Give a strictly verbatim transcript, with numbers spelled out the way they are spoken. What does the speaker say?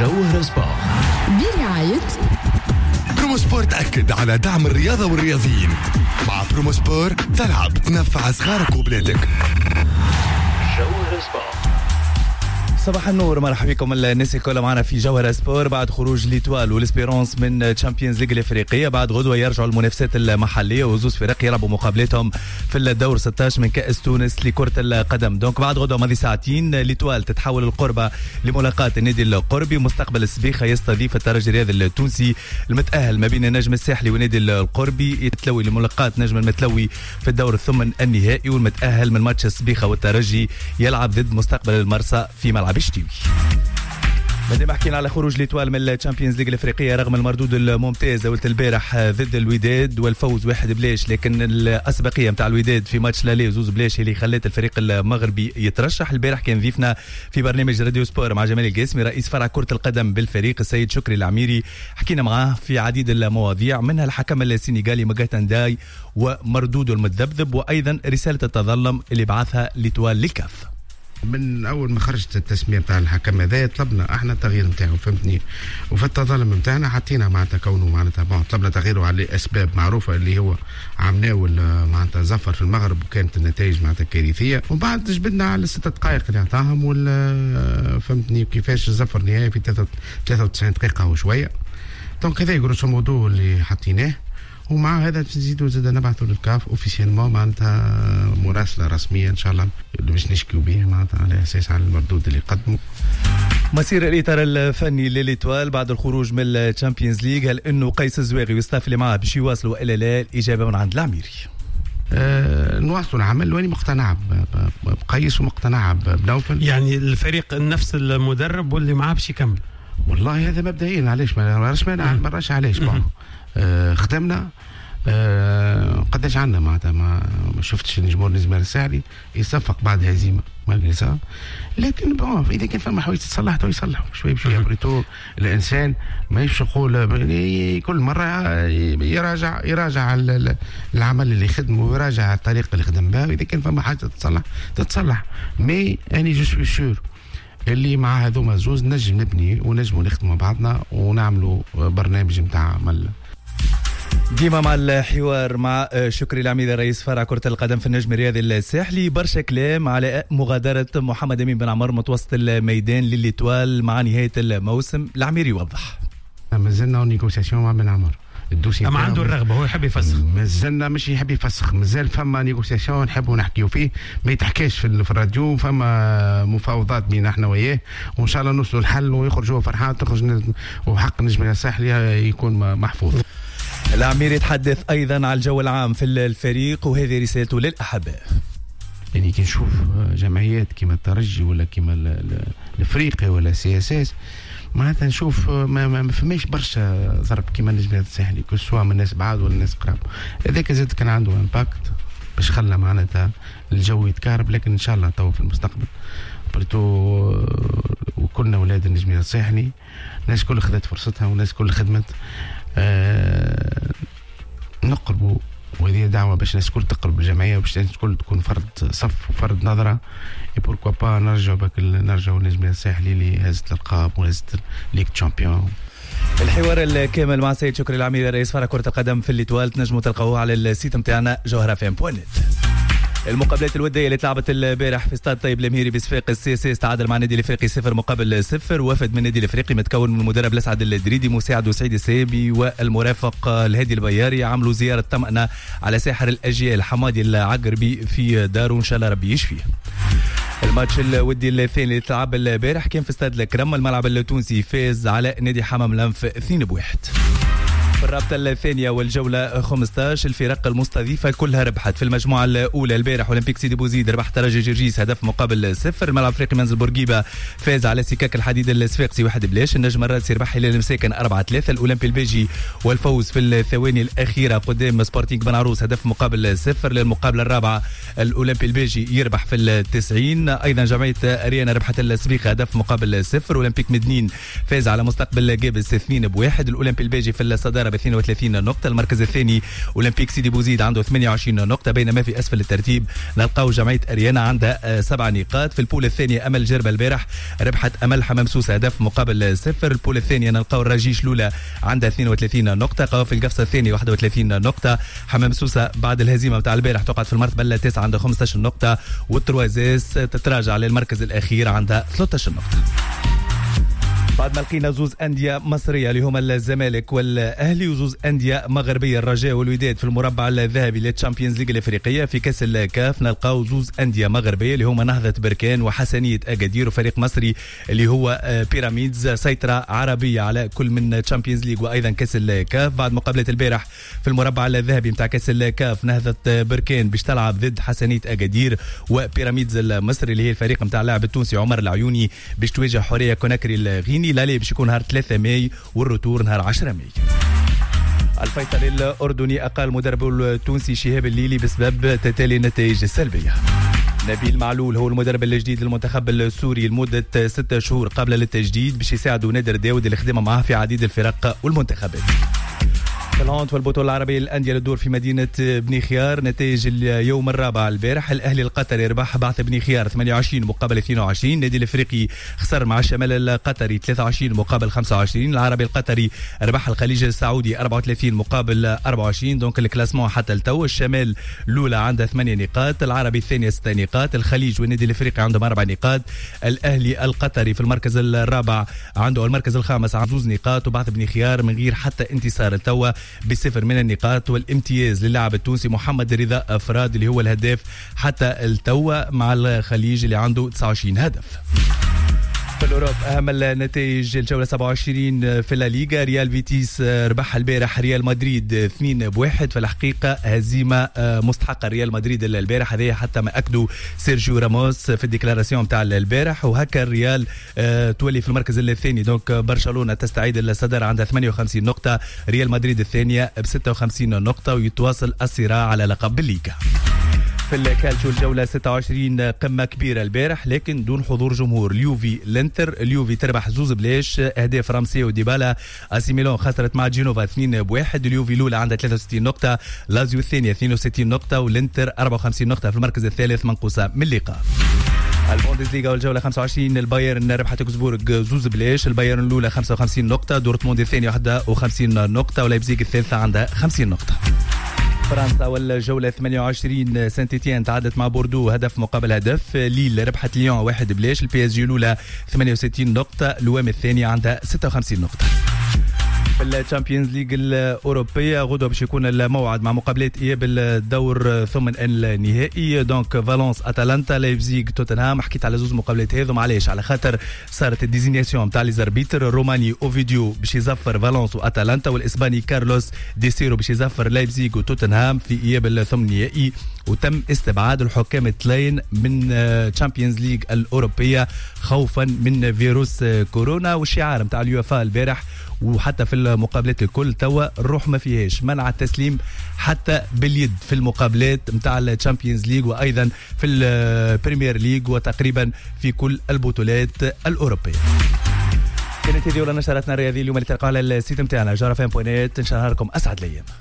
جوهر سبورت برعاية برومو سبورت. أكد على دعم الرياضة والرياضيين. مع برومو سبورت تلعب تنفع صغارك وبلادك. جوهر سبورت. صباح النور، مرحبا بكم الناس الكل معنا في جوهر سبور. بعد خروج ليتوال والاسبيرونس من تشامبيونز ليج الافريقيه، بعد غدوه يرجعوا المنافسات المحليه وزوز فرق يلعبوا مقابلاتهم في الدور ستة عشر من كاس تونس لكره القدم. دونك بعد غدوه ماضي ساعتين ليتوال تتحول القربه لملاقاه النادي القربي. مستقبل السبيخه يستضيف الترجي الرياضي التونسي. المتاهل ما بين النجم الساحلي والنادي القربي يتلوي لملاقاه نجم المتلوي في الدور الثمن النهائي، والمتاهل من ماتش السبيخه والترجي يلعب ضد مستقبل المرسى في ملعب بشتيوي. بعد حكينا على خروج ليتوال من الشامبيونز ليج الافريقيه رغم المردود الممتاز قلت البارح ضد الوداد والفوز واحد بلاش، لكن الاسبقيه نتاع الوداد في ماتش لالي زوز بلاش اللي خلت الفريق المغربي يترشح. البارح كان ضيفنا في برنامج راديو سبور مع جمال القاسمي رئيس فرع كره القدم بالفريق السيد شكري العميري. حكينا معاه في عديد المواضيع منها الحكم السنغالي ماغاتان داي ومردوده المتذبذب، وايضا رساله التظلم اللي بعثها ليتوال للكاف. من اول ما خرجت التسميه بتاع الحكم هذا طلبنا احنا التغيير نتاعو، فهمتني؟ وفي التظلم نتاعنا حطينا معناتها كونه معناتها طلبنا تغييره على اسباب معروفه اللي هو عملناه معناتها زفر في المغرب وكانت النتائج معناتها كارثيه، وبعد جبدنا على ست دقائق اللي عطاهم ولا فهمتني كيفاش الزفر النهائي في ثلاثة وتسعين دقيقه وشويه. دونك هذا يقولوا الموضوع اللي حطيناه، ومع هذا نزيدوا زاد نبعثوا للكاف اوفيسيلمون معناتها مراسله رسميه ان شاء الله باش نشكيو به معناتها على اساس على المردود اللي قدموا. مسير الاطار الفني لليتوال بعد الخروج من الشامبيونز ليج، هل انه قيس الزواغي والستاف اللي معاه باش يواصلوا الا لا؟ الاجابه من عند العميري. أه نواصلوا العمل واني مقتنع بقيس ومقتنع بنوفل. يعني الفريق نفس المدرب واللي معاه باش يكمل. والله هذا مبدئيا علاش ما ما راش علاش بقى. آه خدمنا آه قداش عندنا معناتها ما, ما شفتش الجمهور نزمار الساحلي يصفق بعد هزيمه ما صار، لكن بون اذا كان فما حوايج تصلح تو يصلحوا شوي بشوي. بريتو الانسان ما يمشي يقول كل مره يراجع يراجع العمل اللي خدمه ويراجع الطريقه اللي خدم بها، واذا كان فما حاجه تتصلح تتصلح. مي اني جو سوي سور اللي مع هذوما زوز نجم نبني ونجموا نخدموا بعضنا ونعملوا برنامج نتاع عمل. ديما مع الحوار مع شكري العميدي رئيس فرع كرة القدم في النجم الرياضي الساحلي. برشا كلام على مغادرة محمد أمين بن عمر متوسط الميدان لليتوال مع نهاية الموسم. العميري يوضح. مازلنا نيغوسياسيون مع بن عمر الدوسي، ما عنده الرغبه، هو يحب يفسخ. مازلنا مش يحب يفسخ، مازال فما نيغوسياسيون نحبوا نحكيو فيه، ما يتحكاش في الراديو، فما مفاوضات بين احنا وياه، وان شاء الله نوصلوا الحل ويخرج هو فرحان تخرج وحق النجم الساحلي يكون محفوظ. العميري يتحدث ايضا على الجو العام في الفريق وهذه رسالته للاحباء. يعني كي نشوف جمعيات كيما الترجي ولا كيما الافريقي ولا سي اس اس معناتها نشوف ما, ما فماش برشا ضرب كيما النجم الساحلي كل سواء من الناس بعاد ولا الناس قراب. هذاك زاد كان عنده امباكت باش خلى معناتها الجو يتكهرب، لكن ان شاء الله تو في المستقبل بريتو وكلنا اولاد النجم الساحلي الناس كل خذت فرصتها والناس كل خدمت. آه نقربوا، وهذه دعوه باش الناس الكل تقرب الجمعيه وباش الناس الكل تكون فرد صف وفرد نظره. اي بوركوا با نرجعوا بك نرجعوا النجم الساحلي اللي هزت الالقاب وهزت ليك تشامبيون. الحوار الكامل مع سيد شكري العميدي رئيس فرع كره القدم في الليتوال تنجموا تلقاوه على السيت نتاعنا جوهر اف ام دوت نت. المقابلات الوديه اللي تلعبت البارح في استاد طيب الاميري بصفاق السي اس اس تعادل مع النادي الافريقي صفر مقابل صفر. وفد من النادي الافريقي متكون من المدرب الاسعد الدريدي مساعد وسعيد السيبي والمرافق الهادي البياري عملوا زياره طمأنه على ساحر الاجيال حمادي العقربي في داره ان شاء الله ربي يشفيه. الماتش الودي الثاني اللي تلعب البارح كان في استاد الكرم الملعب التونسي فاز على نادي حمام الانف اثنين بواحد. في الرابطة الثانية والجولة خمسة عشر الفرق المستضيفة كلها ربحت. في المجموعة الأولى البارح أولمبيك سيدي بوزيد ربح ترجي جرجيس هدف مقابل صفر. الملعب الأفريقي منزل بورقيبة فاز على سكاك الحديد الصفاقسي واحد بلاش. النجم الرادسي ربح هلال المساكن أربعة ثلاثة. الأولمبي البيجي والفوز في الثواني الأخيرة قدام سبورتينغ بن عروس هدف مقابل صفر. للمقابلة الرابعة الأولمبي البيجي يربح في التسعين. أيضا جمعية أريانا ربحت السبيخ هدف مقابل صفر. أولمبيك مدنين فاز على مستقبل جابس اثنين بواحد. الأولمبي البيجي في الصدارة ب اثنين وثلاثين نقطة. المركز الثاني أولمبيك سيدي بوزيد عنده ثمانية وعشرين نقطة، بينما في أسفل الترتيب نلقاو جمعية أريانا عندها سبع نقاط. في البول الثانية أمل جربة البارح ربحت أمل حمام سوسة هدف مقابل صفر. البول الثانية نلقاو الرجيش لولا عندها اثنين وثلاثين نقطة، قوافل القفصة الثاني واحد وثلاثين نقطة. حمام سوسة بعد الهزيمة بتاع البارح تقعد في المرتبة التاسعة عندها خمسة عشر نقطة، والتروازيس تتراجع للمركز الأخير عندها ثلاثة عشر نقطة. بعد ما لقينا زوز أندية مصرية اللي هما الزمالك والأهلي وزوز أندية مغربية الرجاء والوداد في المربع الذهبي للتشامبيونز ليج الأفريقية، في كأس الكاف نلقاو زوز أندية مغربية اللي هما نهضة بركان وحسنية أكادير، وفريق مصري اللي هو بيراميدز. سيطرة عربية على كل من تشامبيونز ليج وأيضا كأس الكاف. بعد مقابلة البارح في المربع الذهبي متاع كأس الكاف نهضة بركان باش تلعب ضد حسنية أكادير، وبيراميدز المصري اللي هي الفريق متاع اللاعب التونسي عمر العيوني باش تواجه حورية كوناكري الغيني. لا باش يكون نهار ثلاثة ماي والروتور نهار عشرة ماي. الفيصل الأردني أقال مدربه التونسي شهاب الليلي بسبب تتالي النتائج السلبية. نبيل معلول هو المدرب الجديد للمنتخب السوري لمدة ستة شهور قبل التجديد باش يساعدوا نادر داود الخدمة معه في عديد الفرق والمنتخبات. في الهاند والبطولة العربية للأندية للدور في مدينة بني خيار، نتائج اليوم الرابع البارح الأهلي القطري ربح بعث بني خيار ثمانية وعشرين مقابل اثنين وعشرين، النادي الأفريقي خسر مع الشمال القطري ثلاثة وعشرين مقابل خمسة وعشرين، العربي القطري ربح الخليج السعودي أربعة وثلاثين مقابل أربعة وعشرين. دونك الكلاسمون حتى التو الشمال الأولى عندها ثمانية نقاط، العربي الثانية ستة نقاط، الخليج والنادي الأفريقي عندهم أربع نقاط، الأهلي القطري في المركز الرابع عنده المركز الخامس عنده زوز نقاط، وبعث بني خيار من غير حتى انتصار التو بصفر من النقاط. والامتياز للاعب التونسي محمد رضا أفراد اللي هو الهداف حتى التو مع الخليج اللي عنده تسعة وعشرين هدف. في الأوروب أهم النتائج الجولة سبعة وعشرين في الليغا، ريال فيتيس ربح البارح ريال مدريد اثنين بواحد، في الحقيقة هزيمة مستحقة ريال مدريد البارح، هذه حتى ما أكدوا سيرجيو راموس في الديكلاراسيون بتاع البارح. وهكا الريال تولي في المركز الثاني، دونك برشلونة تستعيد الصدارة عندها ثمانية وخمسين نقطة، ريال مدريد الثانية ب ستة وخمسين نقطة، ويتواصل الصراع على لقب الليغا. في الكالتشو الجولة ستة وعشرين قمة كبيرة البارح لكن دون حضور جمهور. اليوفي لينتر، اليوفي تربح زوز بلاش، أهداف رامسي وديبالا. اسي ميلان خسرت مع جينوفا اثنين بواحد، اليوفي الأولى عندها ثلاثة وستين نقطة، لازيو الثانية اثنين وستين نقطة، والإنتر أربعة وخمسين نقطة في المركز الثالث منقوصة من اللقاء. البوندسليغا والجولة خمسة وعشرين البايرن ربحت اوكسبورغ زوز بلاش، البايرن الأولى خمسة وخمسين نقطة، دورتموند الثانية واحد وخمسين نقطة، ولايبزيغ الثالثة عندها خمسين نقطة. فرنسا والجولة ثمانية وعشرين سانت إتيان تعادلت مع بوردو هدف مقابل هدف، ليل ربحت ليون واحد بلاش، البي اس جي الأولى ثمانية وستين نقطة، الوام الثانية عندها ستة وخمسين نقطة. في الشامبيونز ليج الأوروبية غدوة باش يكون الموعد مع مقابلات إياب الدور ثمن النهائي، دونك فالنس أتلانتا، لايبزيغ توتنهام. حكيت على زوز مقابلات هذو معليش على خاطر صارت الديزينياسيون نتاع لي زاربيتر، الروماني اوفيديو باش يزفر فالنس وأتلانتا، والإسباني كارلوس ديسيرو باش يزفر لايبزيغ وتوتنهام في إياب الثمن النهائي. وتم استبعاد الحكام الثلاثين من تشامبيونز ليج الأوروبية خوفا من فيروس كورونا. والشعار نتاع اليوفا البارح وحتى في المقابلات الكل توا الروح ما فيهاش، منع التسليم حتى باليد في المقابلات نتاع الشامبيونز ليج وايضا في البريمير ليج وتقريبا في كل البطولات الأوروبية. كانت هذه ولا نشرتنا الرياضية اليوم اللي تلقاها على السيت نتاعنا جارة فان بوينات. ان شاء الله لكم اسعد الايام.